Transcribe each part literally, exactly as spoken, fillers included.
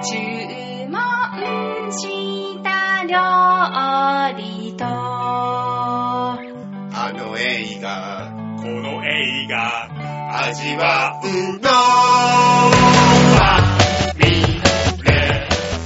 注文した料理とあの映画この映画味わうのファミレ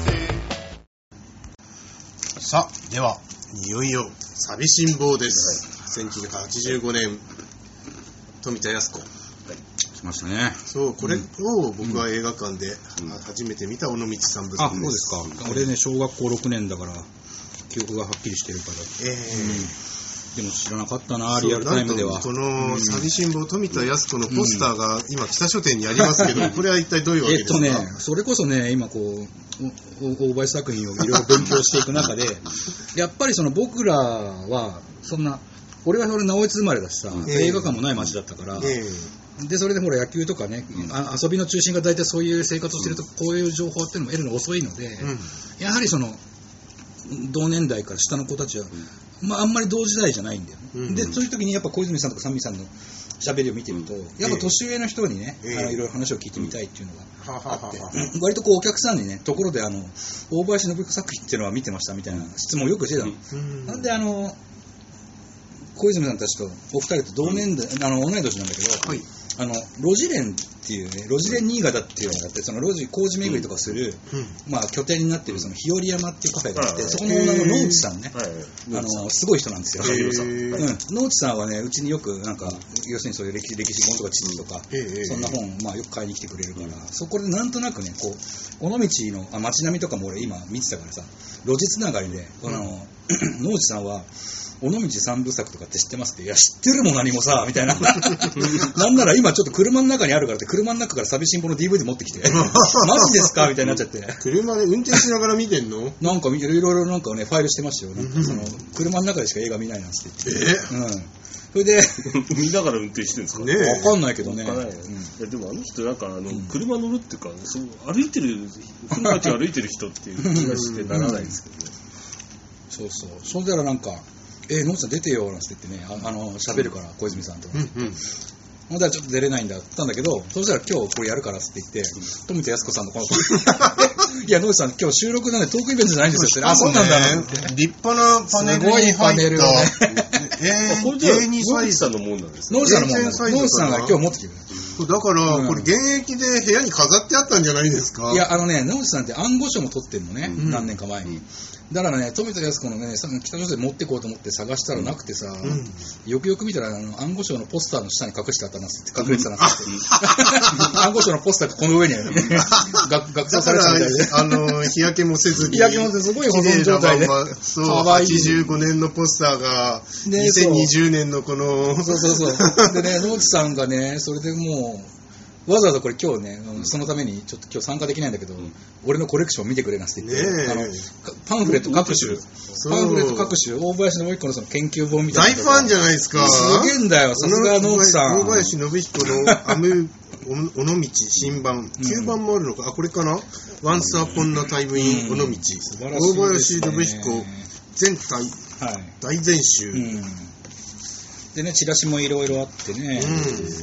ス。さあ、ではいよいよ寂しん坊です。せんきゅうひゃくはちじゅうごねん富田靖子来ましたね。 そう、これを僕は映画館で初めて見た尾道三部作です。 あ、そうですか。俺ね、小学校ろくねんだから記憶がはっきりしてるから。 えーうん、でも知らなかったな、リアルタイムでは。 この寂しん坊富田靖子のポスターが今北書店にありますけど、これは一体どういうわけですか？ えっとね、それこそね、今こう大林作品をいろいろ勉強していく中でやっぱりその僕らはそんな、俺はそれ直江津生まれだしさ、えー、映画館もない町だったから、えー、でそれでほら野球とかね、うん、あ遊びの中心が大体そういう生活をしてるとこういう情報っていうのも得るの遅いので、うん、やはりその同年代から下の子たちは、うん、まあ、あんまり同時代じゃないんだよ、うん、でそういう時にやっぱ小泉さんとか三味さんの喋りを見てると、やっぱ年上の人にね、えー、あのいろいろ話を聞いてみたいっていうのがあって、うん、割とこうお客さんにね、ところであの大林信彦作品っていうのは見てましたみたいな質問をよくしてたの、うん、なんであの小泉さんたちとお二人と同年代、うん、あの同い年なんだけど、はい、あの路地連っていうね、路地連新潟っていうのがあって、その路地工事巡りとかする、うん、まあ拠点になっているその日和山っていうカフェがあって、そこのオーナーの野内さんね、あのすごい人なんですよ。野内さんはね、うちによくなんか要するにそういう歴史歴史本とか地図とか、そんな本まあよく買いに来てくれるから、そこでなんとなくね、こう尾道の街並みとかも俺今見てたからさ、路地つながりで、あの野内さんは尾道三部作とかって知ってますって、いや知ってるも何もさみたいななんなら今ちょっと車の中にあるからって車の中から寂しんぼの ディーブイディー 持ってきてマジですかみたいになっちゃって、 車で運転しながら見てんのなんかいろいろなんかねファイルしてましたよ。なんかその車の中でしか映画見ないなんて言って、えー、うん、それで見ながら運転してるんですかね。分かんないけどね。 分かんない、うん、いやでもあの人なんかあの、うん、車乗るっていうか、そう歩いてる車たち歩いてる人っていう気がしてならないですけどねそうそう、それならなんかえー、野内さん出てよなんて言ってね、あ、あの喋るから小泉さんとか、うんうん、ほんではちょっと出れないんだって言ったんだけど、そしたら今日これやるからって言って、富田靖子さんのこのいや野内さん今日収録なんでトークイベントじゃないんですよって、あ、そうなんだなって立派なパネルに入った、すごいパネルをねえー、これじゃあ野内さんのもんなんですね。 野内さんのもんなんです。野内さんが今日持ってきてくれる。 だから、うん、これ現役で部屋に飾ってあったんじゃないですか。 いや、あのね、野内さんって暗号書も取ってるのね、うん、何年か前に。だからね、富田靖子のね、北朝鮮持ってこうと思って探したらなくてさ、うん、よくよく見たらあの暗号書のポスターの下に隠してあったなって、隠れてたなって暗号書のポスターがこの上に学装されてたみたいで、 あの日焼けもせずに日焼けもせずすごい保存状態で、 そう、はちじゅうごねんのポスターがにせんにじゅうねんのこのそうそうそうでね、野内さんがね、それでもうわざわざこれ今日ね、そのためにちょっと今日参加できないんだけど、うん、俺のコレクションを見てくれなんて言って、ね、あのパンフレット各種、パンフレット各種、大林信彦のその研究本みたいな。 大ファンじゃないですか。 すげえんだよ、さすが野内さん。 大林信彦のアム尾道新版、きゅうばんもあるのか、あ、これかな、Once Upon a Time in 尾道、大林信彦全体、はい、大全集、うん、 でね、チラシもいろいろあってね、うん、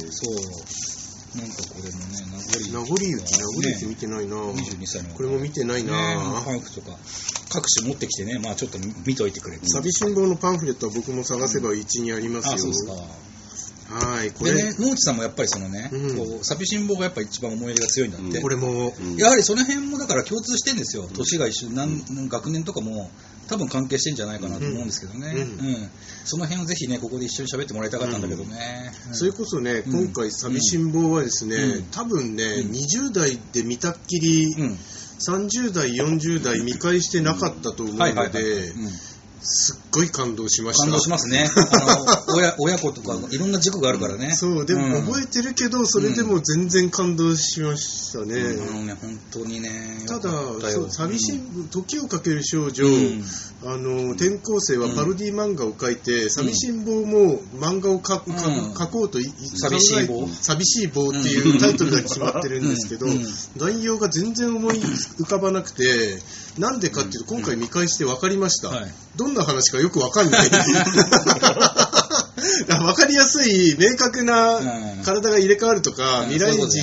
そうなんかこれもね、名残雪、名残雪見てないな、 にじゅうにさいのこれも見てないな、 ね、パンフとか各種持ってきてね、まあちょっと見といてくれる。 寂しん坊のパンフレットは僕も探せば一にありますよ、うん、あ、そうですか。はい、これでね、野内さんもやっぱりそのね、うん、こう寂しん坊がやっぱり一番思い入れが強いんだって、うん、 これも、 うん、やはりその辺もだから共通してるんですよ、年が一緒、何学年とかも多分関係してんじゃないかなと思うんですけどね、うんうん、その辺をぜひねここで一緒に喋ってもらいたかったんだけどね、 うんうん、それこそね、今回寂しん坊はですね、うん、多分ね、うん、にじゅう代で見たっきり、うん、さんじゅう代よんじゅう代見返してなかったと思うのですっごい感動しました。 感動しますね。あの 親, 親子とかいろんな軸があるからね。 そうでも覚えてるけど、うん、それでも全然感動しましたね。 うん、あのね本当にね。 ただそう寂しい、うん、時をかける少女、うん、あの転校生はパロディ漫画を描いて、うん、寂しん坊も漫画を描く、うん、描こうと寂しい棒寂しい棒っていうタイトルが決まってるんですけど、うんうん、内容が全然思い浮かばなくて。なんでかっていうと、今回見返して分かりました、うんはい、どんな話かよく分かんない分かりやすい明確な体が入れ替わるとか、うん、未来人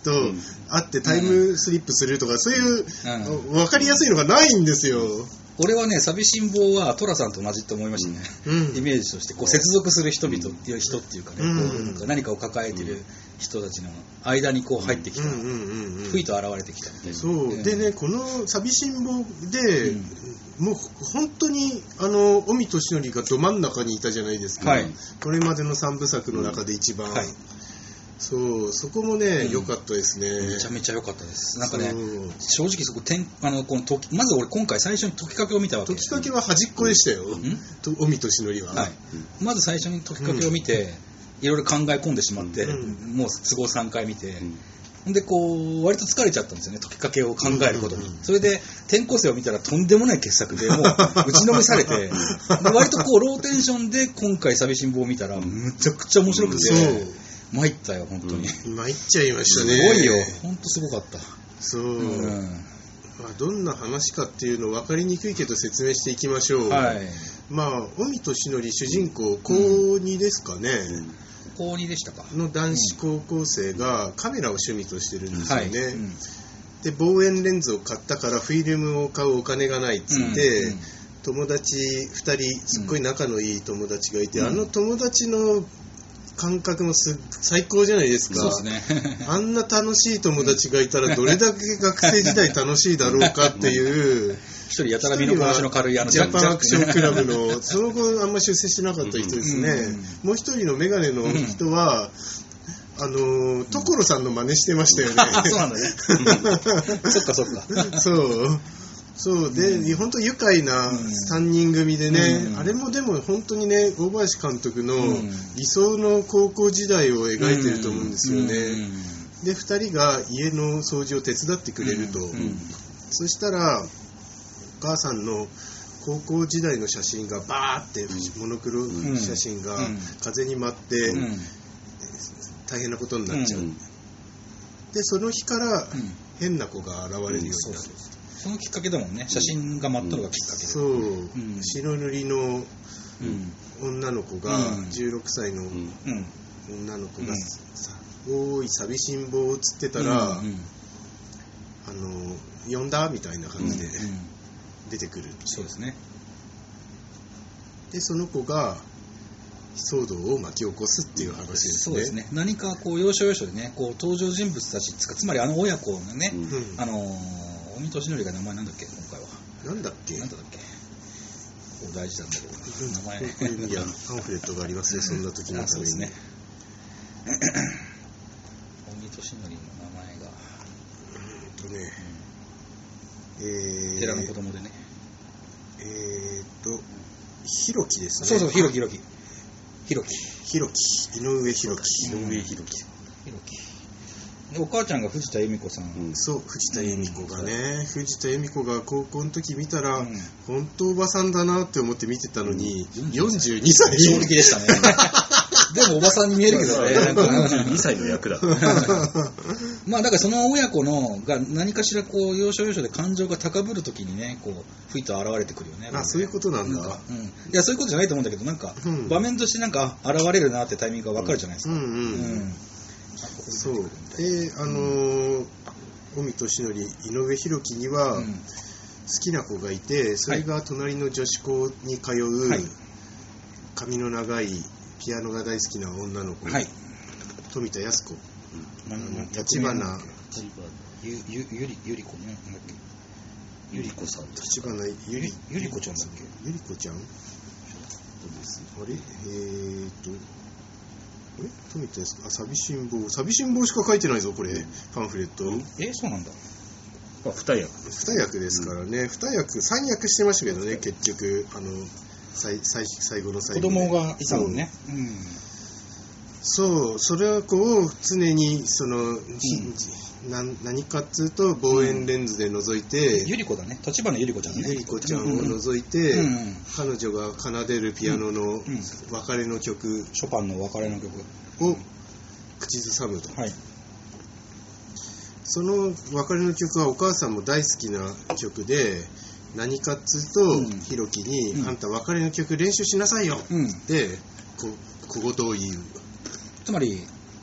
と会ってタイムスリップするとか、そういう分かりやすいのがないんですよ。 俺はね、寂しん坊はトラさんと同じと思いましたね、うん、イメージとしてこう接続する人々っていう人っていうかね、うん、こうなんか何かを抱えてる人たちの間にこう入ってきた、ふいと現れてきたみたいな。 そう、うん、でね、この寂しん坊で、うん、もう本当にあの尾身俊則がど真ん中にいたじゃないですか、はい、これまでの三部作の中で一番、うん、はい、そうそこもね良、うん、かったですね。 めちゃめちゃ良かったです。なんかね、正直そこてんあのこの時まず俺今回最初に解きかけを見たわけです。 解きかけは端っこでしたよ。尾身俊則は、はい、 まず最初に解きかけを見て、うん、いろいろ考え込んでしまって、うん、もう都合さんかい見て、うん、でこう割と疲れちゃったんですよね、解きかけを考えることに、うん、それで転校生を見たらとんでもない傑作でもう打ちのめされて割とこうローテンションで今回寂しん坊を見たらむちゃくちゃ面白くて、うん、参ったよ本当に、 うん、参っちゃいましたね。 すごいよ、本当すごかった。そう、うん、 まあ、どんな話かっていうの分かりにくいけど説明していきましょう。はい、まあ尾身俊則主人公高にですかね、うん、 高にでしたかの男子高校生がカメラを趣味としてるんですよね、はい、うん、で望遠レンズを買ったからフィルムを買うお金がないっつって、うんうん、友達ふたりすっごい仲のいい友達がいて、うん、あの友達の感覚もす最高じゃないですか。 そうですねあんな楽しい友達がいたらどれだけ学生時代楽しいだろうかっていう一人やたら身のこなしの軽いあのジャパンアクションクラブのその後あんま出世しなかった人ですね、うんうん、もう一人のメガネの人は、うん、あの所さんの真似してましたよねそうなんだねそっかそっかそうそうで、うん、本当愉快なさんにん組でね、うん、あれもでも本当にね大林監督の理想の高校時代を描いてると思うんですよね、うん、でふたりが家の掃除を手伝ってくれると、うん、そしたらお母さんの高校時代の写真がバーってモノクロ写真が風に舞って大変なことになっちゃう、うん、でその日から変な子が現れるようになる、うん、 そのきっかけだもんね、写真が舞ったのがきっかけで、 そう、うん、白塗りの女の子が、うん、じゅうろくさいの女の子が、うん、おーい寂しん坊つってたら、うんうん、あの呼んだみたいな感じで、うんうん、出てくる。 そうですね。 でその子が騒動を巻き起こすっていう話ですね。 そうですね。何かこう要所要所でね、こう登場人物たちつか、つまりあの親子のね、うん、あの尾身俊則が名前なんだっけ今回は。 なんだっけ。 なんだっけ。こう大事なんだけど名前。 いやパンフレットがありますよそんな時のために。そうですね。 尾身俊則の名前が。 うんとね。 うん、えー、寺の子供でね。 えーとひろきですね。 そうそうひろきひろき。ひろき。 ひろき。井上ひろき。 井上ひろき。 ひろき。でお母ちゃんが藤田恵美子さん、 うん、そう藤田恵美子がね、うん、藤田恵美子が高校の時見たら、うん、本当おばさんだなって思って見てたのに、うん、よんじゅうにさい衝撃でしたねでもおばさんに見えるけどねなんかよんじゅうにさいの役だまあだからその親子のが何かしらこう要所要所で感情が高ぶる時にねこうふいと現れてくるよね。 あそういうことなんだ。 なんか、うん、いやそういうことじゃないと思うんだけどなんか、うん、場面としてなんか現れるなってタイミングが分かるじゃないですか。うんうんうんうんそうであのー、尾身俊則井上ひろきには、うん、好きな子がいてそれが隣の女子校に通う、はい、髪の長いピアノが大好きな女の子、はい、富田靖子、立花ゆゆゆりゆり子ねゆり子さん立花ゆりゆり子ちゃんだっけゆり子ちゃんあれえーとえ富田ですか。あ寂しん坊寂しん坊しか書いてないぞこれパンフレット。 えそうなんだ。 あ二役二役ですからね、うん、二役三役してましたけどね結局あの最最最後の最後子供がいたもんね。 そう、うん、そうそれはこう常にその、うん、な何かっつうと望遠レンズで覗いて、 うん、ゆり子だね立花ゆり子ちゃんねゆり子ちゃんを覗いて、うんうん、彼女が奏でるピアノの別れの曲、うんうん、 ショパンの別れの曲を口ずさむと、はい、その別れの曲はお母さんも大好きな曲で何かっつうと、うん、ひろきに、うん、あんた別れの曲練習しなさいよ、うん、でこ小言を言う。 つまり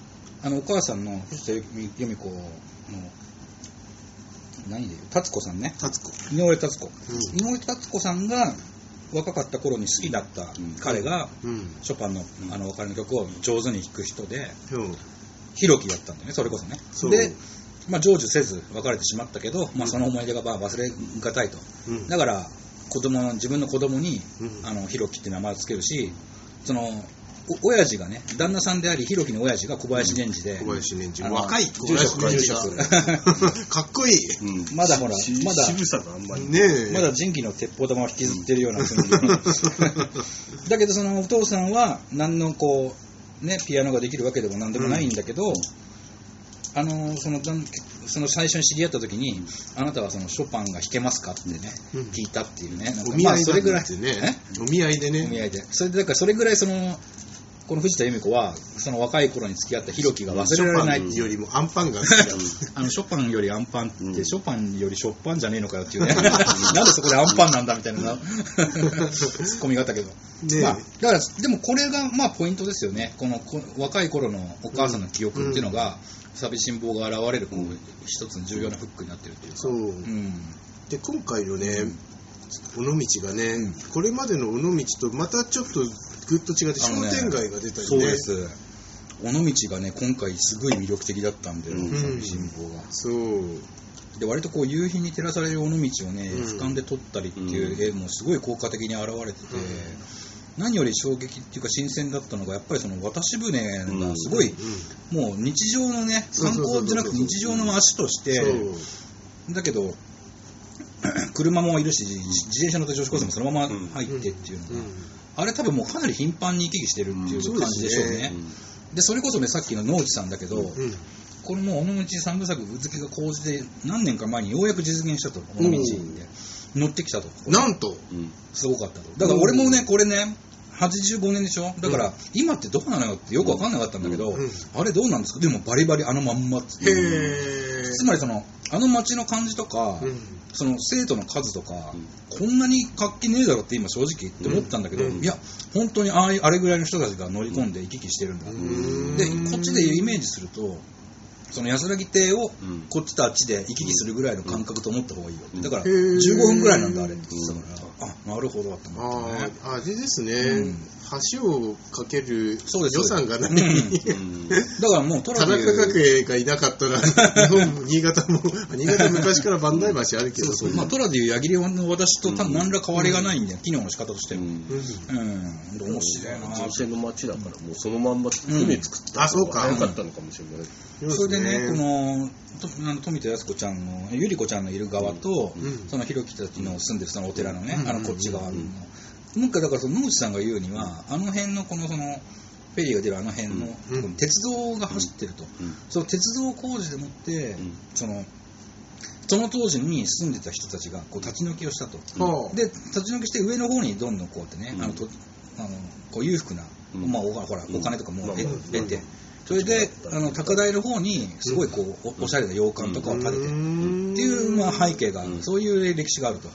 あのお母さんの藤田由美子の何で言う達子さんね、 達子井上達子、 うん、 井上達子さんが若かった頃に好きだった彼が、 うん、 ショパンのあの別れの曲を上手に弾く人で、 うん、 ひろきだったんだよね、それこそね。で、まあ、成就せず別れてしまったけど、まあ、その思い出がまあ忘れがたいと、うん、だから子供自分の子供に、うん、あのひろきって名前をつけるし、そのお親父がね、旦那さんでありひろきの親父が小林年次で、 小林年次若い小林年次かっこいい、 うん、 まだほらまだ渋さがあんまりねまだ人気の鉄砲玉を引きずってるような雰囲気だけど、そのお父さんは何のこうねピアノができるわけでも何でもないんだけど、うん、あのそのその最初に知り合った時に、あなたはそのショパンが弾けますかってね、うん、聞いたっていうね、なんかお見合いそれぐらいね、お見合いでね、 お見合いで、それでだからそれぐらいそのこの藤田由美子はその若い頃に付き合ったひろきが忘れられないっていう、 ショパンよりもアンパンが好きだあのショパンよりアンパンって、うん、ショパンよりショッパンじゃねえのかよっていうねなんでそこでアンパンなんだみたいなツッコミがあったけど、ね、まあ、だからでもこれがまあポイントですよね。このこ若い頃のお母さんの記憶っていうのが、うん、寂しん坊が現れるこう、うん、一つの重要なフックになってるっていうか、そう、うん、 で今回のね、尾道がね、うん、これまでの尾道とまたちょっとぐっと違って商店街が出たりね。 そうです。尾道がね今回すごい魅力的だったんだよ、うん、寂しん坊が。 そうで割とこう夕日に照らされる尾道をね、うん、俯瞰で撮ったりっていう絵もすごい効果的に現れてて、うん、何より衝撃っていうか新鮮だったのがやっぱりその渡し船がすごい、うん、もう日常のね観光じゃなくて日常の足としてだけど車もいるし自転車乗って女子高生もそのまま入ってっていうのが、うんうん、あれ多分もうかなり頻繁に行き来してるっていう感じでしょうね。でそれこそねさっきの野内さんだけど、うん、これも尾道三部作うずきが講じて何年か前にようやく実現したと、尾道で乗ってきたと、 なんとすごかったと。だから俺もねこれねはちじゅうごねんでしょ。だから、うん、今ってどうなのよってよく分かんなかったんだけど、うん、あれどうなんですか。でもバリバリあのまんまっつって、へー、つまりそのあの街の感じとか、うん、その生徒の数とか、うん、こんなに活気ねえだろって今正直って思ったんだけど、うん、いや本当にああれぐらいの人たちが乗り込んで行き来してるんだ、うん、でこっちでイメージするとその安らぎ亭をこっちとあっちで行き来するぐらいの感覚と思った方がいいよって。だからじゅうごふんぐらいなんだあれって言ってたから、あ、なるほどって思ったね。 ああれですね、うん、橋を架ける予算がない、うん、 だからもうトラ田中角栄がいなかったら日本新潟も新潟昔から磐梯橋あるけど、 そうそう、まあ、トラでいう矢切の私と何ら変わりがないんだよ、うん、機能の仕方としても、うんうん、面白いな。 人生の街だからもうそのまんま船作った方が早かったのかもしれない、 うん、それでねこの富田靖子ちゃんのゆり子ちゃんのいる側と、うん、そのひろきたちの住んでるそのお寺のね、うん、あのこっち側の、うんなんかだからその野内さんが言うにはあの辺のこのそのフェリーが出るあの辺の、うん、鉄道が走ってると、うん、その鉄道工事でもって、うん、そのその当時に住んでた人たちがこう立ち退きをしたと、うん、で立ち退きして上の方にどんどんこうやってね、うん、あのとあのこう裕福な、うんまあ、お, ほらお金とかも得て、うん、それであの高台の方にすごいこう お, おしゃれな洋館とかを建てて、うん、っていう、まあ、背景が、うん、そういう歴史があると、うん、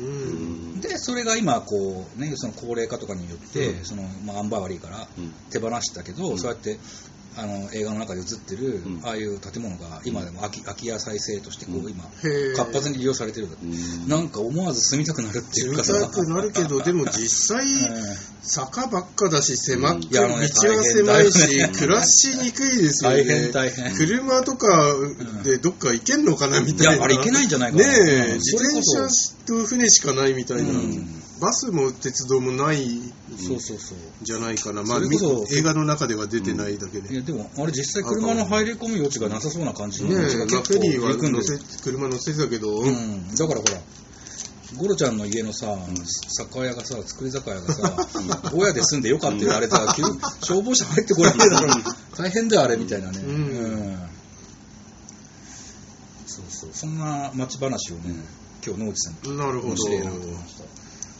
でそれが今こう、ね、その高齢化とかによって、うんそのまあ、アンバー悪いから手放したけど、うん、そうやってあの映画の中で映ってる、うん、ああいう建物が今でも空き、空き家再生としてこう、うん、今活発に利用されてる、うん、なんか思わず住みたくなるっていうかさ、 住みたくなるけどでも実際坂ばっかだし狭く、うん、道は狭いし、ね、暮らしにくいですよね。 大変大変。 車とかでどっか行けんのかなみたいな。 いやあれ行けないんじゃないかな。 ねえ、自転車と船しかないみたいな、うん、バスも鉄道もないそうそうそうじゃないかな。まあ映画の中では出てないだけで、 うん、いやでもあれ実際車の入り込む余地がなさそうな感じのねえ、まあ、フェリーは乗せ車乗せてたけど、 うん、だからほらゴロちゃんの家のさ、うん、酒屋がさ作り酒屋がさ親で住んでよかったよ、うん、あれさ消防車入ってこれないだろ大変だよあれみたいなね、うんうん、そうそうそんな町話をね、うん、今日野内さんとなるほど面白いなと思いました、うん、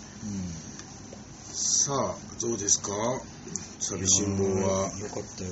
さあどうですか寂しん坊は。 よかったよ。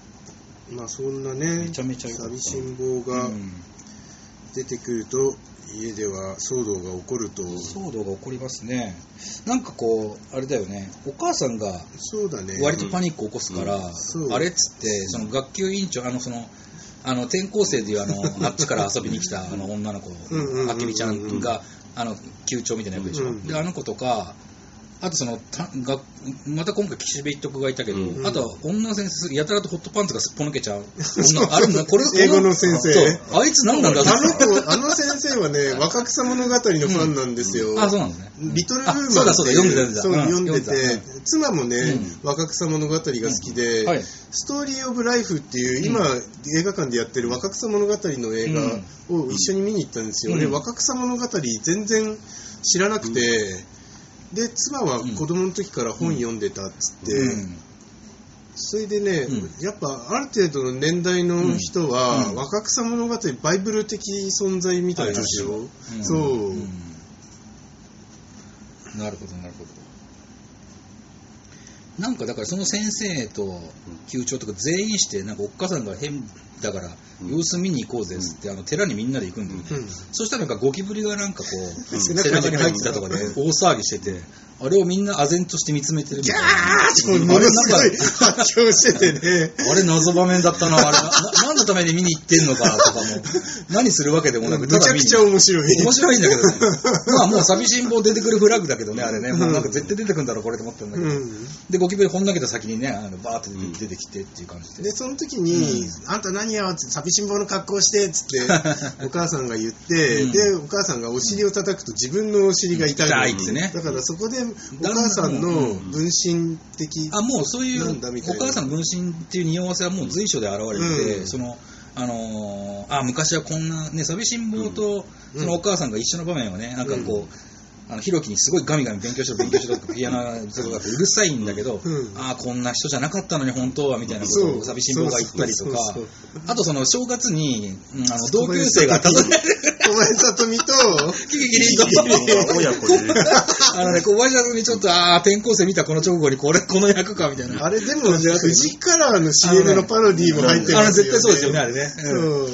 まあそんなねめちゃめちゃ寂しん坊が出てくると家では騒動が起こると騒動が起こりますね。なんかこうあれだよね、お母さんがそうだね割とパニックを起こすから、 うんうん、 あれっつってその学級委員長あのそのあの転校生でいうあのあっちから遊びに来たあの女の子あきみちゃんがあの級長みたいな役でしょ、うんうん、であの子とかあとそのたがまた今回岸辺一徳がいたけど、うん、あとは女の先生やたらとホットパンツがすっぽ抜けちゃう女あれこれ英語の先生あいつ何なんだあの子あの先生はね若草物語のファンなんですよ、 うん、あそうなんですね、 リトルウーマンそうだそうだ読んでたそう読んでて、うん、妻もね、うん、若草物語が好きで、うんはい、ストーリーオブライフっていう今、うん、映画館でやってる若草物語の映画を一緒に見に行ったんですよ、うん、で若草物語全然知らなくて、うんで妻は子供の時から本読んでたっつって、うん、それでね、うん、やっぱある程度の年代の人は、うん、若草物語バイブル的存在みたいですよ、うん、そう、うん、 なるほどなるほど。なんかだからその先生と級長とか全員してなんかおっかさんが変だから様子見に行こうぜっつってあの寺にみんなで行くんだよね、うん、そしたらなんかゴキブリがなんかこう、うん、背中に入ってたとかで大騒ぎしててあれをみんな唖然として見つめてるみたいな。 ギャーものすごい発狂しててね。 あれ謎場面だったな。あれな何のために見に行ってんのかとかも何するわけでもなくめちゃくちゃ面白い。 面白いんだけどね。まあもう寂しん坊出てくるフラグだけどねあれね。もうなんか絶対出てくるんだろうこれと思ってるんだけど。うん、でゴキブリほんだけた先にねあのバーって出てきてっていう感じで。 でその時に、うん、あんた何や寂しん坊の格好してっつってお母さんが言って、うん、でお母さんがお尻を叩くと自分のお尻が痛い。 痛いってね。 だからそこでお母さんの分身的あもうそういうお母さんの分身っていう匂わせはもう随所で現れてて、うん、そのあのー、あ昔はこんなね寂しん坊とそのお母さんが一緒の場面をねなんかこう、うんあのひろきにすごいガミガミ勉強しろ勉強しろとかピアノとかうるさいんだけど、うん、ああこんな人じゃなかったのに本当はみたいなことを寂しん坊が言ったりとかあとその正月に、うん、あの同級生が訪ねる小林聡美とキキキリンと親子であのね小林聡美ちょっとああ転校生見たこの直後にこれこの役かみたいなあれでもフジカラーの シーエム のパロディーも入ってるんですよねあの絶対そうですよねあれね、 うん、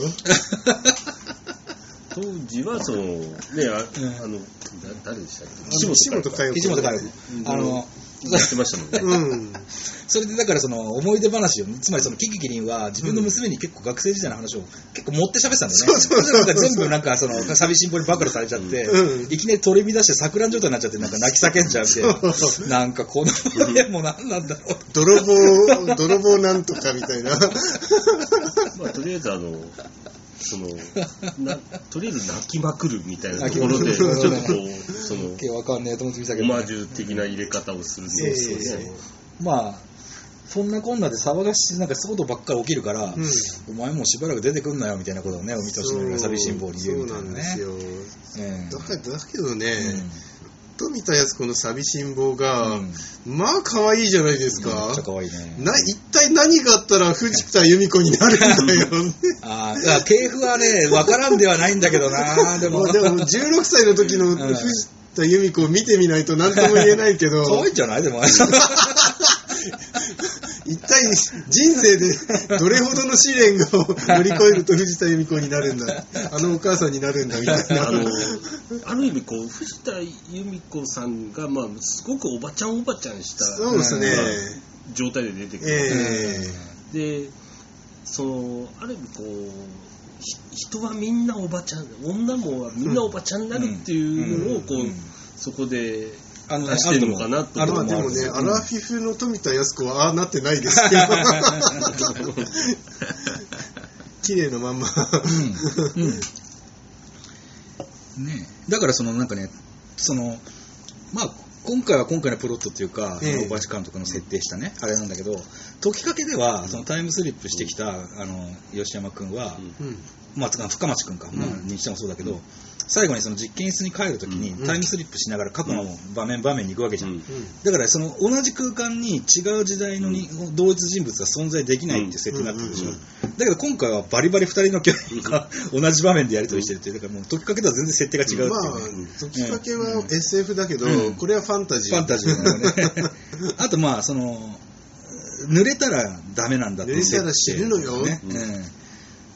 当時はそのねあ、うん、あの誰でしたっけ岸本佳代子岸本佳代子あのやってましたもんね、うん、 それでだからその思い出話をつまりそのキキキリンは自分の娘に結構学生時代の話を結構持って喋ってたんだよね、うん、そうそうそう全部なんかその寂しん坊に暴露されちゃって、うん、いきなり取り乱して錯乱状態になっちゃってなんか泣き叫んじゃうみたいななんかこの絵も何なんだろう泥棒泥棒なんとかみたいなまあとりあえずあのそのなとりあえず泣きまくるみたいなところでちょっとこうそのわかんねえと思って見たけど、ね、オマージュ的な入れ方をするんですよね、 えー、まあそんなこんなで騒がしいなんか騒動ばっかり起きるから、うん、お前もうしばらく出てくんなよみたいなことをねお見通しの寂しん坊に言うみたいなねそうなんですよ、えー、だからだけどね、うん富田靖子の寂しん坊が、うん、まあ可愛いじゃないですか。 めっちゃ可愛いね。 な一体何があったら藤田由美子になるんだよ。 ああ、系譜はね分からんではないんだけどな。でもでもじゅうろくさいの時の藤田由美子を見てみないと何とも言えないけど。 可愛いんじゃないでも。 一体人生でどれほどの試練を乗り越えると藤田由美子になるんだあのお母さんになるんだみたいなあのある意味こう藤田由美子さんが、まあ、すごくおばちゃんおばちゃんしたそうですね、 状態で出てくる、えー、でそのある意味こう人はみんなおばちゃん女もみんなおばちゃんになるっていうのをこう、うんうん、そこで出してるのかなと思う。 まあでもね、アラフィフの富田靖子はああなってないですけど綺麗なまんま、うんうんね、だからそのなんかねそのまあ今回は今回のプロットっていうか、ええ、大林監督の設定したね、あれなんだけど解きかけではそのタイムスリップしてきた、うん、あの吉山君は、うんまあ、深町君か、うんまあ、にしてもそうだけど、うん、最後にその実験室に帰るときにタイムスリップしながら過去の場面場面に行くわけじゃん、うん、だからその同じ空間に違う時代のに同一人物が存在できないっていう設定になってるでしょ、うん、だけど今回はバリバリふたりの巨人が同じ場面でやり取りしてるっていうだからもう解きかけとは全然設定が違うっていう、ね、 まあ解きかけは エスエフ だけど、うん、これはファンタジーファンタジーだよねあとまあその濡れたらダメなんだっていう設定、ね、濡れたら死ぬのよ、 ねうん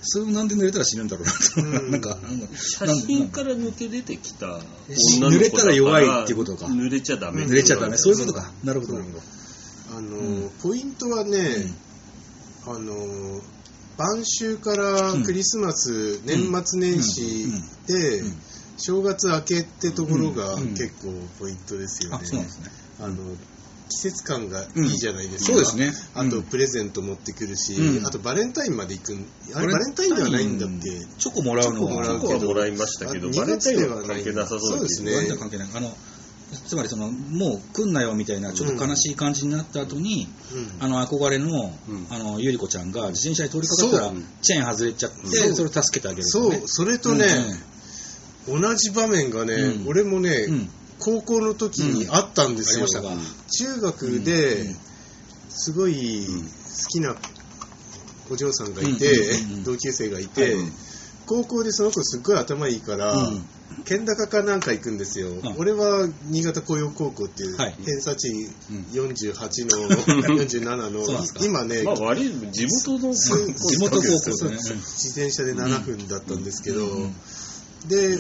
それもなんで濡れたら死ぬんだろうなと、うん、なんか写真から抜け出てきた女の子濡れたら弱いっていうことか。 濡れちゃダメ。 濡れちゃダメ。そういうことか。なるほどなるほど。 あの、うん、ポイントはね、うん、あの晩秋からクリスマス、うん、年末年始で、うんうん、正月明けってところが結構ポイントですよね。 あ、そうなんですね。 あの季節感がいいじゃないですか、 うん、そうですね、 あとプレゼント持ってくるし、うん、あとバレンタインまで行くんあれバレンタインではないんだっけ、 チョコもらうのはチョコはもらいましたけどバレンタインは関係なさそうですね。 バレンタイン関係ない。あのつまりそのもう来んなよみたいなちょっと悲しい感じになった後に、うん、あの憧れの、うん、あのゆり子ちゃんが自転車に通りかかったらチェーン外れちゃって、それを助けてあげる、ね、 そうそれとね、うん、同じ場面がね、うん、俺もね、うん高校の時にあったんですよ、うん、中学ですごい好きなお嬢さんがいて、うん、同級生がいて、うん、高校でその子すっごい頭いいから、うん、県高かなんか行くんですよ、うん、俺は新潟工業高校っていう偏差値よんじゅうはちの、うん、よんじゅうななの今ね、 まあ、割地元の地元高校で、ね、 自転車でななふんだったんですけど、うん、で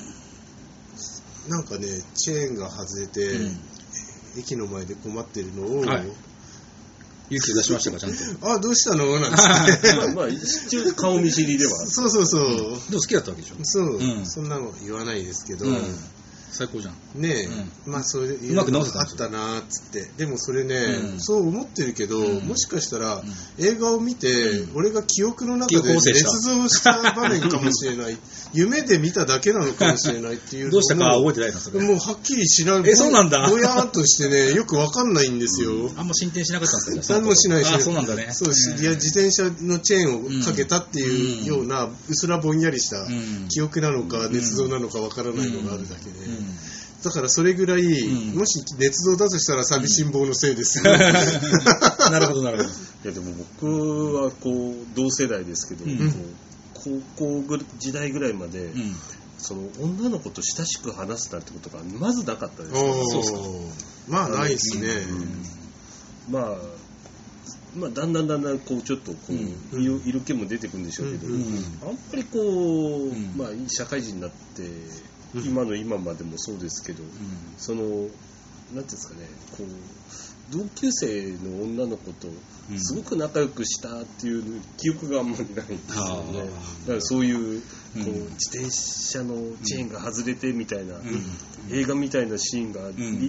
なんかねチェーンが外れて、うん、駅の前で困ってるのを、はい、 勇気出しましたかちゃんとあどうしたのなんつってまあ、まあ、一応顔見知りではそうそうそう、うん、でも好きだったわけでしょそう、うん、そんなの言わないですけど、うん最高じゃんねえ、うん、まあそれうまく直せたあったなっつってでもそれね、うん、そう思ってるけど、うん、もしかしたら、うん、映画を見て、うん、俺が記憶の中で捏造した場面かもしれない夢で見ただけなのかもしれないっていうどうしたか覚えてないのそれもうはっきり知らんえそうなんだぼやーっとしてねよくわかんないんですよ、 うん、あんま進展しなかったんですか何もしないしあそうなんだねそういや自転車のチェーンをかけたっていうようなうすらぼんやりした記憶なのか捏造なのかわからないのがあるだけで、うんうんだからそれぐらい、うん、もし捏造だとしたら寂しん坊のせいです、うん、 なるほどなるほどいやでも僕はこう同世代ですけど、うん、高校時代ぐらいまで、うん、その女の子と親しく話すなんてことがまずなかったですよ、ね、そうそうまあないですね、 うん、まあまあ、だんだんだんだんこうちょっとこう、うん、色気も出てくるんでしょうけど、うん、あんまりこう、うん、まあ社会人になって今の今までもそうですけど、うん、そのなんていうんですかねこう同級生の女の子とすごく仲良くしたっていう記憶があんまりないんですよね、うん、だからそういうこう、うん、自転車のチェーンが外れてみたいな、うん、映画みたいなシーンが、うん、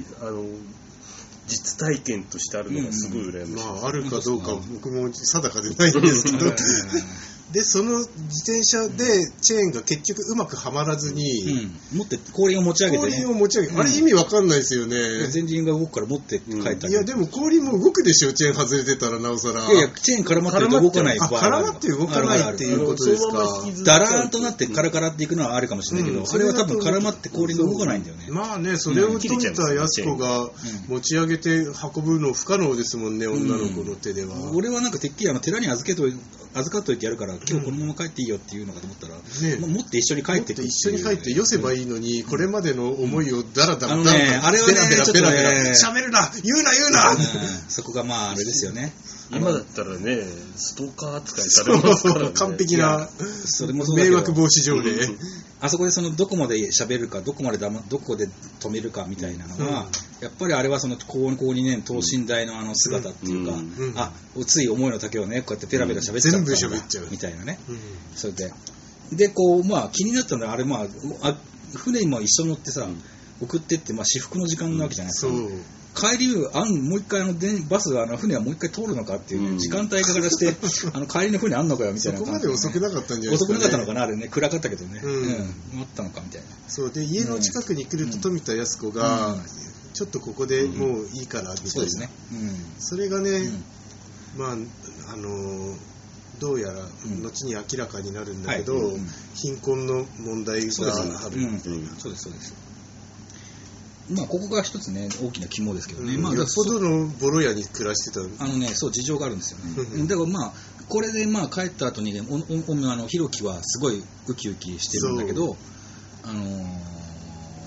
あの実体験としてあるのがすごい羨ましい、 うんまあ、あるかどうか僕も定かでないんですけどでその自転車でチェーンが結局うまくはまらずに、 うん、持って後輪を持ち上げて、ね、 後輪を持ち上げて、うん、あれ意味わかんないですよね前輪が動くから持って帰った、うん、 いやでも後輪も動くでしょチェーン外れてたらなおさらいやいやチェーン絡まってると動かない場合絡まって動かないっていうことですかダラーンとなってカラカラっていくのはあるかもしれないけど、うん、それは多分絡まって後輪が動かないんだよねまあねそれを富田靖子が持ち上げて運ぶの不可能ですもんね、うん、女の子の手では、 うん、俺はなんかてっきりあの寺に預けと預かっといてやるから今日このまま帰っていいよっていうのかと思ったら、ねまあ、持って一緒に帰ってくる一緒に帰って寄せばいいのに、うん、これまでの思いをダラダラダラダラ、ね、あれはねベラベラベラベラ喋るな言うな言うな、うん、 そこがまああれですよね今だったらねストーカー扱いされますから、ね、 完璧なそれもそうだけど迷惑防止条例、うん、 あそこでそのどこまで喋るかどこまでだ、ま、どこで止めるかみたいなのは、うん、やっぱりあれはその高校にね等身大のあの姿っていうか、うんうん、あつい思いの丈をねこうやってペラペラ喋っちゃったんだ、うん、全部喋っちゃうみたいなね、うん、それででこうまあ気になったのはあれまああ船にも一緒に乗ってさ、うん、送ってってまあ至福の時間なわけじゃないですか、うん帰りあんもう一回あのバスあの船はもう一回通るのかっていう、ねうん、時間帯からしてあの帰りの船あんのかよみたいなそこまで遅くなかったんじゃないですか、ね、 遅くなかったのかなあれね暗かったけどね、うんうん、あったのかみたいなそうで家の近くに来ると富田靖子が、うん、ちょっとここでもういいからみたいな、そうですね、うん、それがね、うん、まああのどうやら後に明らかになるんだけど、うんはい、貧困の問題があるみたいな、 そうですそうですまあここが一つね大きな肝ですけどね、 うん、 まあよっぽどのボロ屋に暮らしてたあのねそう事情があるんですよねだからまあこれでまあ帰った後にねおおおあのひろきはすごいウキウキしてるんだけどあのー、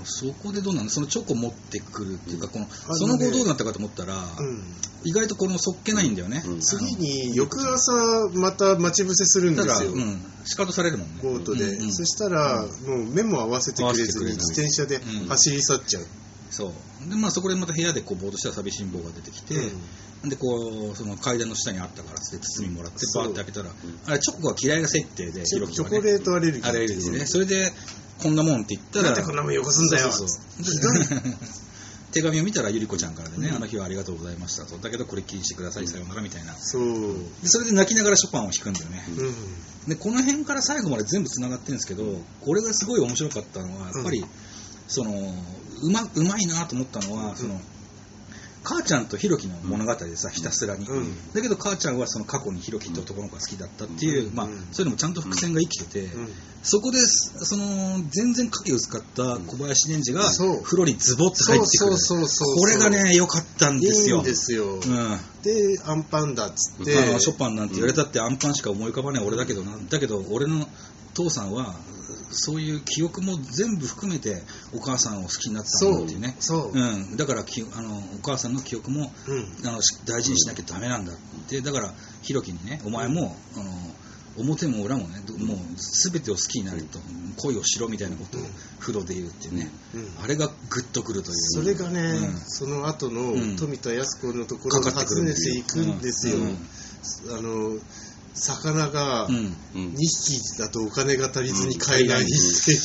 そこでどうなの、そのチョコ持ってくるっていうか、このその後どうなったかと思ったら、うん、意外とこのそっけないんだよね、うん、 次に翌朝また待ち伏せするんですよ、 うん、仕方されるもんね、 ボートで、うんうん、そしたら、もう目も合わせてくれずに自転車で走り去っちゃう、うん、 そうで、まあ、そこでまた部屋でこうボードしたら寂しん坊が出てきて、うん、でこうその階段の下にあったからって包みもらってバーって開けたら、あれチョコが嫌いな設定で、 チョコレートアレルギー、 アレルギーでね、それでこんなもんって言ったら、 なんでこんなもんよこすんだよ、 そうそうそう手紙を見たらゆり子ちゃんからでね、うん、あの日はありがとうございましたと、だけどこれっきりしてください、うん、さようならみたいな、 そうでそれで泣きながらショパンを弾くんだよね、うん、でこの辺から最後まで全部つながってるんですけど、これがすごい面白かったのはやっぱり、うん、そのうま、うまいなと思ったのは、うん、その母ちゃんとひろきの物語でさ、ひたすらに、うん、だけど母ちゃんはその過去にひろきって男の子が好きだったっていう、うん、まあ、そういうのもちゃんと伏線が生きてて、うん、そこでその全然影薄かった小林蓮司が風呂にズボッと入ってくる、これがね良かったんですよ。 いいんですよ、うん、でアンパンだっつって、 あのショパンなんて言われたってアンパンしか思い浮かばない俺だけどな、だけど俺の父さんはそういう記憶も全部含めてお母さんを好きになってたんだっていうね、 そう、 うん、だからきあのお母さんの記憶も、うん、あの大事にしなきゃダメなんだって、だからひろきにね、お前もあの表も裏もね、もう全てを好きになると、恋をしろみたいなことを風呂で言うっていうね、うん、あれがグッとくるという、 それがね、うん、その後の富田靖子のところに訪ねていくんですよ、うん、あの魚がにひきだとお金が足りずに買えないっていう、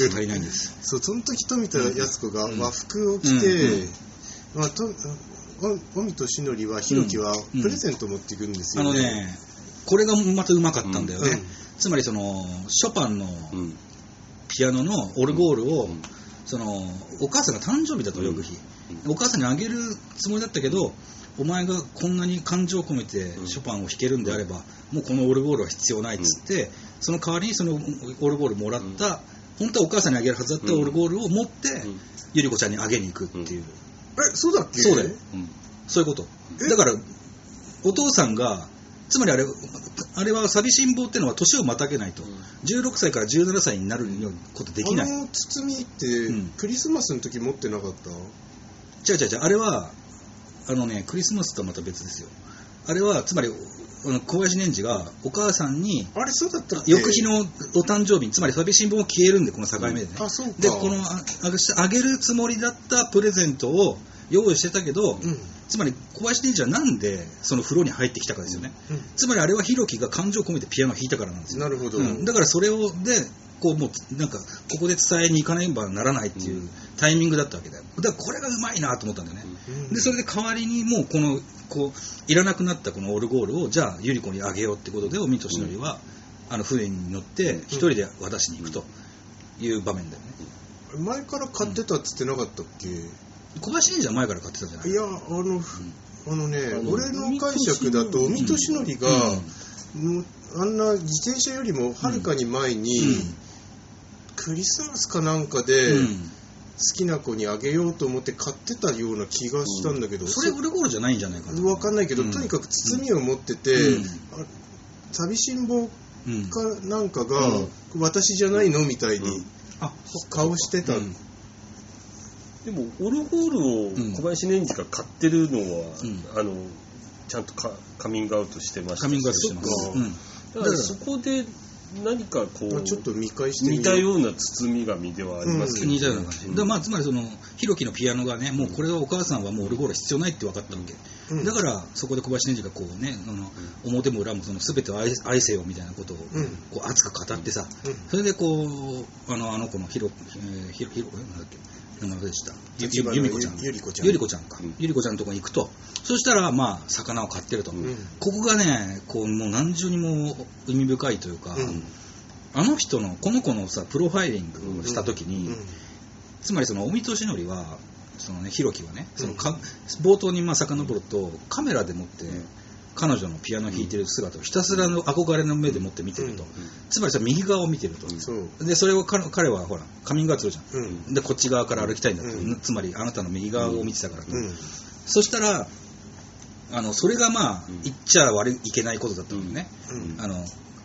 足りないんです。 そう、その時富田靖子が和服を着て、まあ、と尾身俊則はひろきはプレゼントを持っていくんですよね、 うんうん、あのね、これがまたうまかったんだよね、うん、つまりそのショパンのピアノのオルゴールを、うん、そのお母さんが誕生日だと翌日、うん、お母さんにあげるつもりだったけど、お前がこんなに感情を込めてショパンを弾けるんであれば、もうこのオルゴールは必要ないっつって、その代わりにそのオルゴールもらった、本当はお母さんにあげるはずだったオルゴールを持ってゆり子ちゃんにあげに行くっていう、 え、そうだっけ？ そうだよ、そういうことだから、お父さんがつまりあれあれは寂しん坊ってのは年をまたげないと、じゅうろくさいからじゅうななさいになることできない。 あの包みってクリスマスの時持ってなかった？ 違う違う違う、あれはあのね、クリスマスとはまた別ですよ。あれはつまり小林蓮司がお母さんに、 あれそうだったっけ、 翌日のお誕生日に、つまり寂しん坊も消えるんで、この境目でね、 うん、あ、そうか。 でこのああげるつもりだったプレゼントを用意してたけど、うん、つまり小林蓮司はなんでその風呂に入ってきたかですよね、うん、つまりあれはひろきが感情を込めてピアノを弾いたからなんですよ。 なるほど、 うん、だからそれをでこうもうなんかここで伝えに行かねばならないっていうタイミングだったわけだよ。だからこれがうまいなと思ったんだよね、うん、でそれで代わりにもうこのこういらなくなったこのオルゴールをじゃあゆり子にあげようってことで、尾身俊則は、うん、あの船に乗って一人で渡しに行くという場面だよね。 前から買ってたっつってなかったっけ？ 小林蓮司は前から買ってたじゃない？ いや、あの、うん、あのね、俺の解釈だと尾身俊則が、うん、あんな自転車よりもはるかに前に、うん、クリスマスかなんかで、うん、好きな子にあげようと思って買ってたような気がしたんだけど、うん、 それオルゴールじゃないんじゃないかな、 分かんないけど、うん、とにかく包みを持ってて、うん、寂しん坊かなんかが、うん、私じゃないのみたいに、うん、顔してた、うん、 でもオルゴールを小林蓮司が買ってるのは、うん、あのちゃんとカカミングアウトしてました。 カミングアウトしてます、うん、 だからそこで何かこうちょっと見返してみ似たような包み紙ではありますけど、 うん、似たような感じ、うん、だまあ、つまりそのひろきのピアノがね、もうこれはお母さんはもうオルゴール必要ないって分かったわけ、うん、だからそこで小林蓮司がこうね、あの表も裏もその全てを 愛, 愛せよみたいなことをこう熱く語ってさ、うん、それでこうあのあの子のひろ、えー、ひろひろなんだっけ名前でしたゆみこちゃんゆりこちゃんゆりこちゃんか、うん、ゆりこちゃんのとこに行くと、そしたらまあ魚を買ってると、うん、ここがねこうもう何重にも意味深いというか、うん、あの人のこの子のさプロファイリングをした時に、うんうん、つまりその尾身俊則はそのねひろきはねそのか、うん、冒頭にまあ遡るとカメラでもって、うん、彼女のピアノを弾いてる姿をひたすらの憧れの目でもって見てると、うん、つまりさ右側を見てると、うん、でそれを彼, 彼はほらカミングアウトするじゃん、うん、でこっち側から歩きたいんだと、うん、つまりあなたの右側を見てたからと、うん、そしたらあのそれがまあ、うん、言っちゃ悪いいけないことだったのね、うん、あの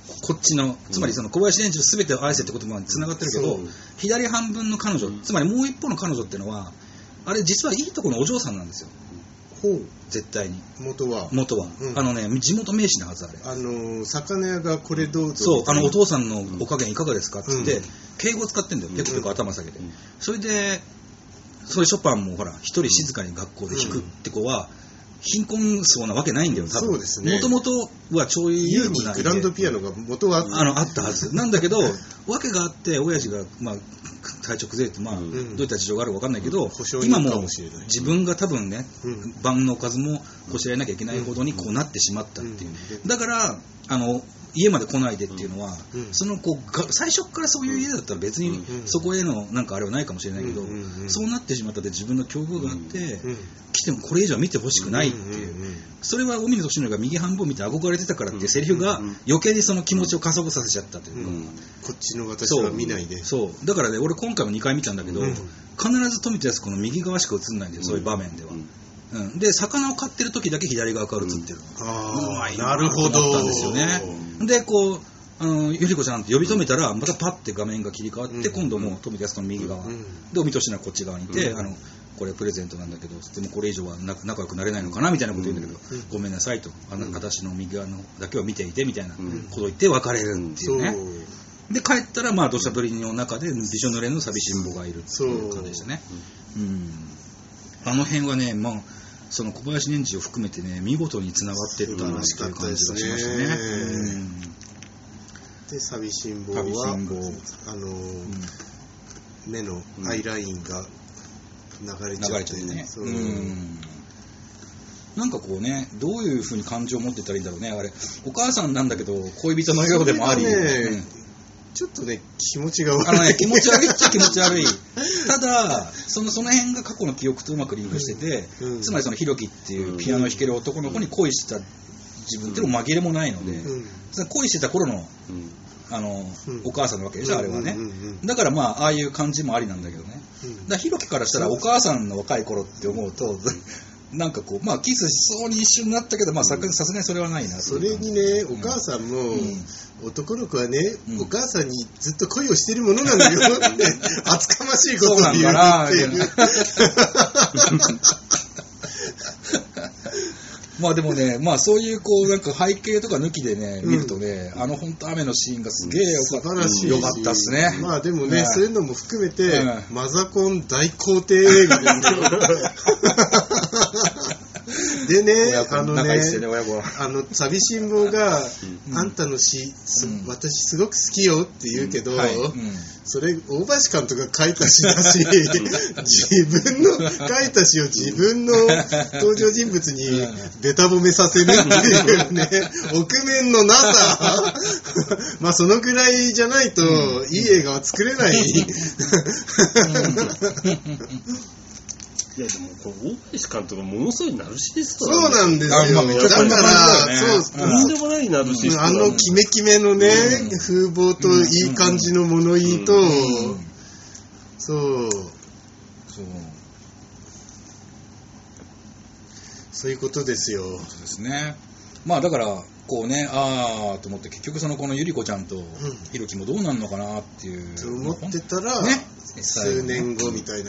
こっちのつまりその小林連中全てを愛せって言葉に繋がってるけど、左半分の彼女、つまりもう一方の彼女っていうのはあれ実はいいとこのお嬢さんなんですよ。 ほう。 絶対に元は元は、うん、あのね地元名士なはずあれ。 あの魚屋がこれどうぞ。 そう、あのお父さんのお加減いかがですかって言って、うん、敬語使ってんだよ。ペコペコ頭下げて、うん、それでそういうショパンもほら一人静かに学校で弾くって子は、貧困そうなわけないんだよ多分。 そうですね。 もともとは超有名なグランドピアノが元はあのあったはずなんだけどわけがあって親父がまあ体調崩れてまあ、うん、どういった事情があるか分かんないけど、うん、今も自分が多分ね、うん、晩のおかずもこしらえなきゃいけないほどにこうなってしまったっていう、うん、だからあの家まで来ないでっていうのは、うん、そのこう最初からそういう家だったら別にそこへのなんかあれはないかもしれないけど、うんうんうん、そうなってしまったって自分の境遇があって、うんうん、来てもこれ以上は見てほしくないっていう、うんうんうん、それは荻野俊則が右半分を見て憧れてたからっていうセリフが余計にその気持ちを加速させちゃったというか、うんうん、 こっちの私は見ないで。 そう、そうだからね俺今回もにかい見たんだけど、うん、必ず富田靖子の右側しか映んないんだよ、うん、そういう場面では、うんうん、で魚を飼ってる時だけ左側から映ってる、うん、 ああなるほどったんですよね。でこうあのゆり子ちゃんって呼び止めたらまたパッて画面が切り替わって、うん、今度もう富田靖子の右側、うん、で荻俊はこっち側にいて、うん、あのこれプレゼントなんだけどでもこれ以上は仲良くなれないのかなみたいなこと言うんだけど、うん、ごめんなさいとあの私の右側のだけを見ていてみたいなことを言って別れるっていうね、うん、で帰ったらまあ土砂降りの中でびしょ濡れの寂しんぼがいるっていう感じでしたね、うん、あの辺はねまあその小林年次を含めてね見事に繋がっていったなっていう感じがしましたね。うんで寂しんぼはあのーうん、目のアイラインが流れちゃって、 うんね、そううんなんかこうねどういう風に感情を持ってたらいいんだろうねあれお母さんなんだけど恋人のようでもあり、ねうん、 ちょっとね気持ちが悪いあの、ね、気持ち悪いっちゃ気持ち悪いただそのその辺が過去の記憶とうまくリンクしてて、うん、つまりそのひろきっていうピアノを弾ける男の子に恋した自分っていうのも紛れもないので、うん、恋してた頃の、うん、あの、うん、お母さんのわけでしょ、あれはね、うんうんうん、だからまあああいう感じもありなんだけどね、うん、だからひろきからしたらお母さんの若い頃って思うと、うん、なんかこうまあキスしそうに一瞬なったけどまあさすがにそれはないなそれにねお母さんも、うん、男の子はね、うん、お母さんにずっと恋をしてるものなんだよって厚かましいことを言うっていうまあでもね、まあそういうこうなんか背景とか抜きでね、見るとね、うん、あの本当雨のシーンがすげえよかった、うん、よかったっすね。 まあでもね、ねそういうのも含めて、うん、マザコン大肯定映画ですよ。でね、あのね、あの寂しん坊が、うん、あんたの詩、うん、私すごく好きよって言うけど、うんはいうん、それ大橋監督が書いた詩だし、自分の書いた詩を自分の登場人物にベタ褒めさせるっていうね、臆面のなさ、まあそのぐらいじゃないといい映画は作れない。 いやでもこの大林監督はものすごいナルシストなんだよ。そうなんですよ。だから、ね、そう、 とんでもないナルシスト。 あのキメキメのね、うん、風貌といい感じの物言いと、うんうん、そう。そう。そういうことですよ。そうですね。まあだから、こうね、あーと思って結局そのこのゆり子ちゃんとひろきもどうなんのかなっていう。 と思ってたら、ね。数年後みたいな、うん、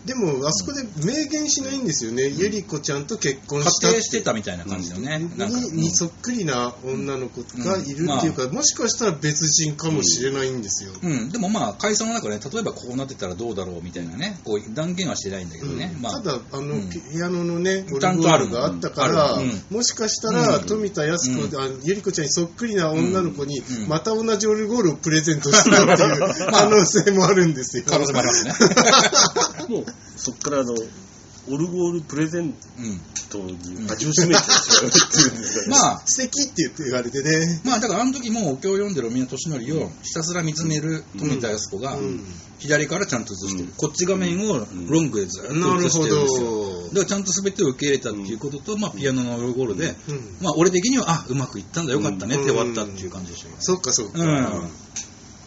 でもあそこで明言しないんですよね、うん、ゆり子ちゃんと結婚した仮定してたみたいな感じのね、 うん、なんかに, にそっくりな女の子がいるっていうか、うんまあ、もしかしたら別人かもしれないんですよ、 うんうん、でもまあ回想の中で、ね、例えばこうなってたらどうだろうみたいなねこう断言はしてないんだけどね、 うんまあ、 ただあの、うん、ピアノのねオルゴールがあったから、うん、もしかしたら、うん、富田靖子、うん、あゆり子ちゃんにそっくりな女の子に、うん、また同じオルゴールをプレゼントしたっていう可能性もあるんですよ。 可能性もありますね。 もうそっからあのオルゴールプレゼントに味を占めてしまうっていうんですかね。 まあ素敵って言って言われてね。 まあだからあの時もお経を読んでる宮俊則をひたすら見つめる富田靖子が左からちゃんと映してる、うん、こっち画面をロングでずっと映してるんですよ。だからちゃんと全てを受け入れたっていうことと、まあピアノのオルゴールで、うん、まあ俺的にはあうまくいったんだよかったねって終わったっていう感じでしょう、ね。 そっかそっか。 うんい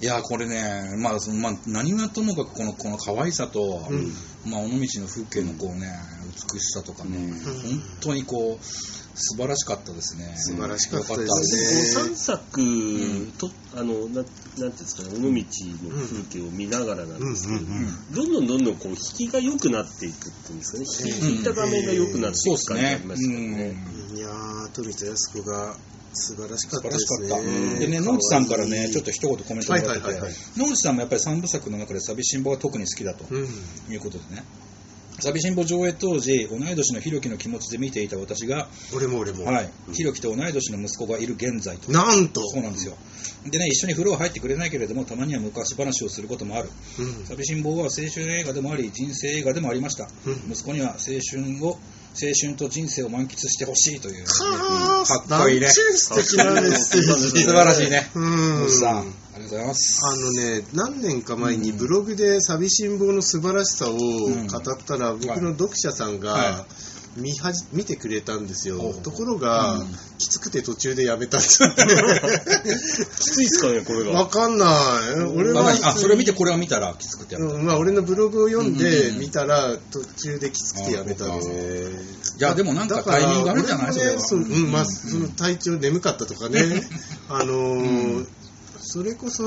いやこれね、まあそのまあ、何がともかくこのこの可愛さと、うんまあ、尾道の風景のこう、ね、美しさとかね、うん、本当にこう素晴らしかったですね。 素晴らしかったですね。さんさく、うんとあのななんていうんですかね、尾道の風景を見ながらなんですけど、うんうんうん、どんどんどんどんこう引きが良くなっていくっていうんですかね、引いた画面が良くなっていく感じがありましたよね。 いやー、富田靖子が素晴らしかったですね。 うん、でね、野内さんからね、ちょっと一言コメントもらってて、はいはいはいはい、野内さんもやっぱり三部作の中で寂しんぼが特に好きだと、うん、いうことでね。寂しんぼ上映当時、同い年のひろきの気持ちで見ていた私が、 俺も俺も、 はい、ひろきと同い年の息子がいる現在と。 なんとそうなんですよ。でね、一緒に風呂は入ってくれないけれども、たまには昔話をすることもある。うん、寂しんぼは青春映画でもあり、人生映画でもありました。うん、息子には青春を、青春と人生を満喫してほしいという、ね、かっこいいね。 素敵なメッセージ。 素晴らしいね。うん。さん、ありがとうございます。 あのね、何年か前にブログで寂しんぼの素晴らしさを語ったら、うん、僕の読者さんが、はいはい見はじ見てくれたんですよ。ところが、うん、きつくて途中でやめたってきついですかね、これが。 わかんない。俺はあ、それ見てこれを見たらきつくてやめた。 うん、まあ俺のブログを読んで見たら途中できつくてやめたんですね。 いやでもなんかタイミングあるんじゃない？それは。 そうん、まあその体調眠かったとかね。あのーうん、それこそ、うん、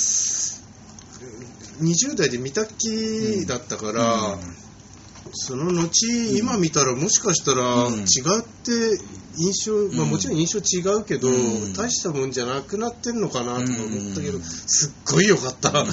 にじゅう代で見たっきだったから。うんうんその後、うん、今見たらもしかしたら違って印象、うんまあ、もちろん印象違うけど、うん、大したもんじゃなくなってるのかなと思ったけど、うん、すっごいよかった、うん、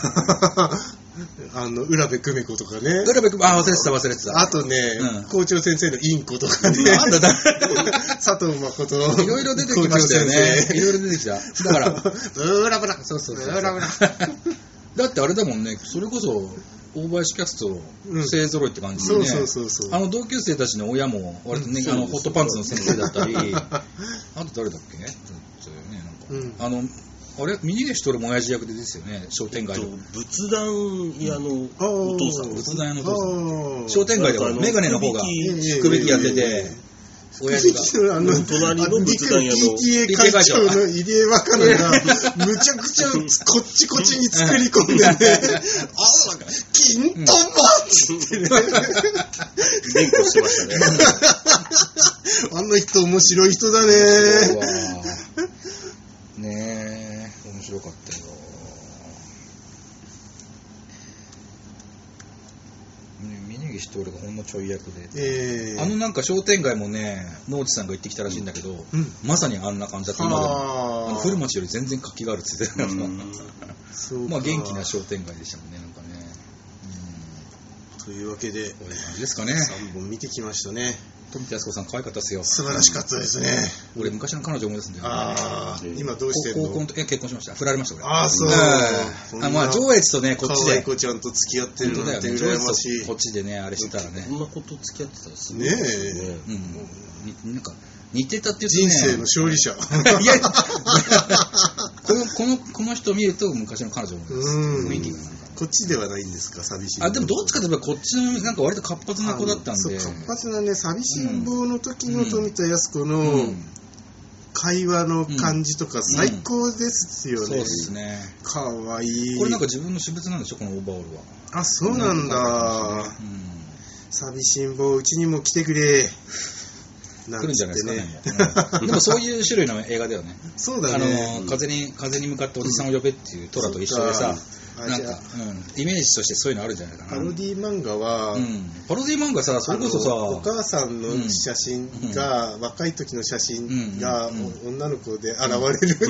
あの浦部久美子とかね浦部久美子あ忘れてた忘れてたあとね、うん、校長先生のインコとかね佐藤誠いろいろ出てきましたよねいろいろ出てきただからブラブラそうそうそうブラブラだってあれだもんねそれこそ大林キャスト勢ぞろいって感じでね、 そうそうそうそうあの同級生たちの親も割とね、うん、あのホットパンツの先生だったりあと誰だっけ、そうよねなんか、うん、あのあれ峯岸と俺も親父役でですよね商店街の、えっと、 仏壇屋のお父さん仏壇屋のお父さん商店街ではメガネの方が福引きやってて親父があの隣の仏壇屋のピーティーエー 会長の入江若菜がむちゃくちゃこっちこっちに作り込んでねあ金玉っつってね連呼してましたねあの人面白い人だねねえ面白かったよ峯岸と俺がほんのちょい役で、えー、あのなんか商店街もね野内さんが行ってきたらしいんだけど、うん、まさにあんな感じだった今でもあの古町より全然活気があるって言ってたまあ元気な商店街でしたもんねなんかねうんというわけでこういう感じですかねさんぼん見てきましたね富田靖子さん可愛かったですよ素晴らしかったですね俺昔の彼女思い出すんだよねああ今どうしてんの高校の時結婚しました振られました俺ああそうあまあ上越とねこっちで可愛い子ちゃんと付き合ってるなんて羨ましいこっちでねあれしてたらねこんなこと付き合ってたらすごいねえうんなんか似てたって言うとね人生の勝利者いやこのこのこの人を見ると昔の彼女思い出す雰囲気がなんかこっちではないんですか寂しいあでもどっちかといえばこっちのなんか割と活発な子だったんでそう活発なね寂しん坊の時の富田靖子の会話の感じとか最高ですよね、うんうん、そうですねかわいいこれなんか自分の私物なんでしょこのオーバーオールはあそうなんだ、うん、寂しん坊うちにも来てくれ来るんじゃないですかね、うん、でもそういう種類の映画だよねそうだねあの風に風に向かっておじさんを呼べっていうトラと一緒でさ、なんか、うん、イメージとしてそういうのあるんじゃないかな。 パロディ漫画は、 うん、パロディ漫画さ、それこそさ、 お母さんの写真が、うん、若い時の写真が、うんうん、女の子で現れるっていう、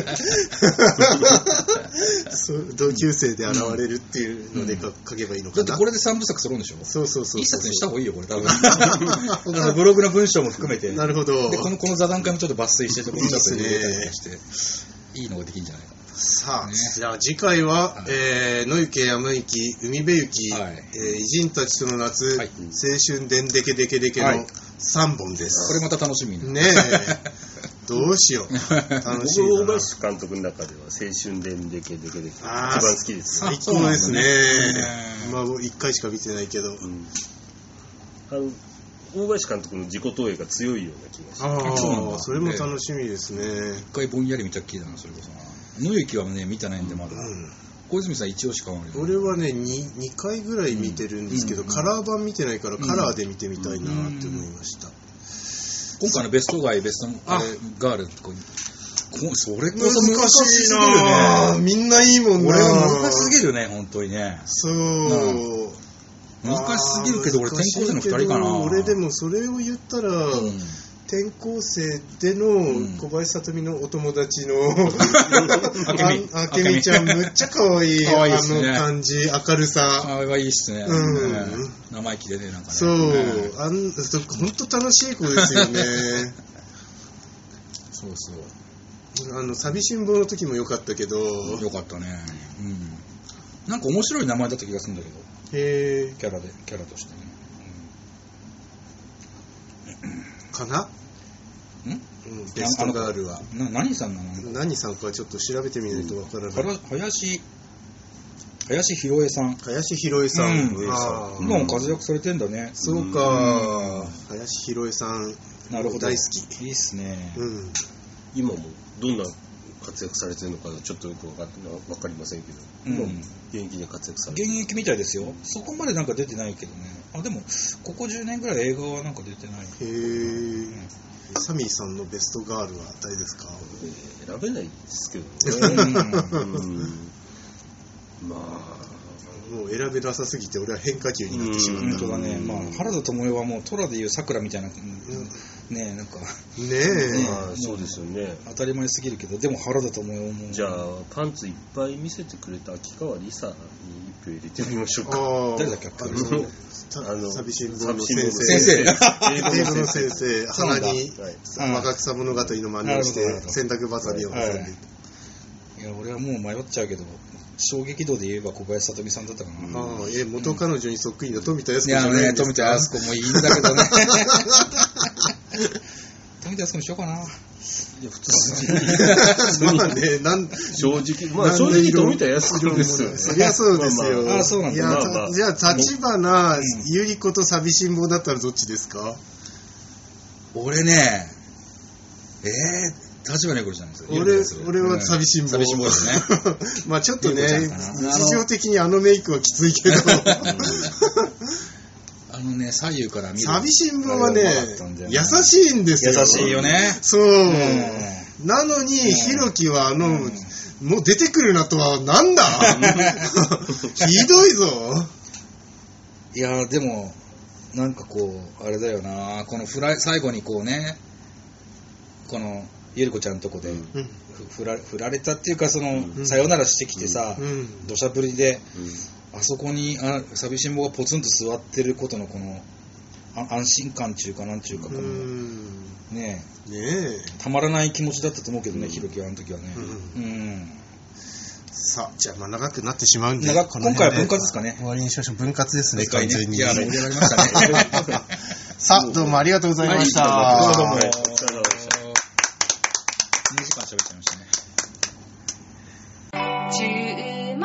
そう、同級生で現れるっていうので書けばいいのかな。 だってこれでさんぶさく揃うんでしょ。 そうそうそうそう。 一冊にした方がいいよこれ多分。ブログの文章も含めて。 なるほど。 でこのこの座談会もちょっと抜粋してところちょっと入れたりとかして、いいのができるんじゃないかな。 さあ、ね、じゃあ次回は、はい、えー、野池山行海辺行き、はい、えー、偉人たちとの夏、はい、青春でんでけでけでけのさんぼんです、 はい、これまた楽しみにねえどうしよう楽しい僕大林監督の中では青春でんでけでけでけ一番好きです最高ですねまあいっかいしか見てないけど、うん、 あの大林監督の自己投影が強いような気がします。 ああ、それも楽しみですね。 一回ぼんやり見たっきりだな、それこそな。 野行はね見てないんでまだ、うん、小泉さん一応しかある。 俺はね 2, 2回ぐらい見てるんですけど、うん、カラー版見てないからカラーで見てみたいなって思いました、うんうん、 今回のベストガイベストあれガールとかそれこそ難しすぎるね。 みんないいもんな。 俺は難しすぎるね本当にね。 そう、うん、 難しすぎるけど俺転校生のふたりかな。 俺でもそれを言ったら、うん、転校生での小林さとみのお友達の、うん、あけみちゃんむっちゃ可愛い。可愛いですね、あの感じ、明るさ。 可愛いっすね。うん、生意気でねなんかね。 そう、ね、あん本当楽しい子ですよね。 そうそう。 あの寂しん坊の時も良かったけど。 良かったね。うん。なんか面白い名前だった気がするんだけど。 へえ。 キャラでキャラとしてね。 うん、かな？ん？うん、ベストガールは。 な何さんなの？ 何さんかちょっと調べてみないとわからない。 うん、林林博恵さん。 林博恵さん。うん、 あ今も活躍されてんだね。 そうか。うん、林博恵さん。 なるほど。 大好き。 いいっすね。 うん。 今もどんな活躍されてるのかちょっとよく分か分かりませんけど、うん、今も現役で活躍されてる。 現役みたいですよ。そこまでなんか出てないけどね。あでもここじゅうねんぐらい映画はなんか出てない。 へえ、うん。サミーさんのベストガールは誰ですか？ えー、選べないですけどね。うん、まあもう選べなさすぎて俺は変化球になってしまった。 本当だね。まあ原田知世はもう虎でいう桜みたいな、うん、ねえなんかねえ、 まあ、そうですよね。 当たり前すぎるけどでも原田知世もじゃあパンツいっぱい見せてくれた秋川梨沙に一票入れてみましょうか。 誰だっけ？あの寂しん坊の先生。 先生。 英語の先生。鼻に若草物語の真似をして洗濯バサミを挟んでいた。いや俺はもう迷っちゃうけど。衝撃度で言えば小林さとみさんだったかな。 ああ、え、元彼女にそっくりの富田靖子じゃないですか。いやね、富田靖子もいいんだけどね。富田靖子にしようかな。いや、 普通に。 まあね、なん、 正直、まあ正直富田靖子ですよね。 そりゃそうですよ。 まあ、ああ、そうなんだ。いや、 まあまあ、じゃあ、立花ゆり子と寂しん坊だったらどっちですか？ 俺ね、えー、立花ゆり子じゃないですか。 俺、俺は寂しん坊。 寂しん坊ですね。 まあちょっとね、日常的にあのメイクはきついけど。 あのね、左右から見る。 寂しん坊はね、優しいんですよ。 優しいよね。 そう。うん、なのに、ひろきはあの、うん、もう出てくるなとは、なんだひどいぞ。 いや、でも、なんかこう、あれだよな、このフライ、最後にこうね、この、ゆり子ちゃんのとこで、うん、振ら、振られたっていうか、その、うん、さよならしてきてさ、土砂降りで、うん、あそこにあ寂しん坊がポツンと座ってることのこのあ安心感っていうかなんていうかこのねえ、ねえたまらない気持ちだったと思うけどね、ひろきはあの時はね、うんうん、 さあじゃあまあ長くなってしまうんで今回は分割ですかね。 終わりにしましょう。分割ですね。 完全に。いや盛り上がりましたね。 さあどうもありがとうございました。 どうもどうも。にじかん喋っちゃいましたね。 注文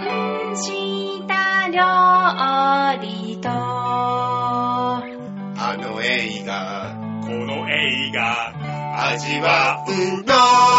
した料理とあの映画この映画味わうの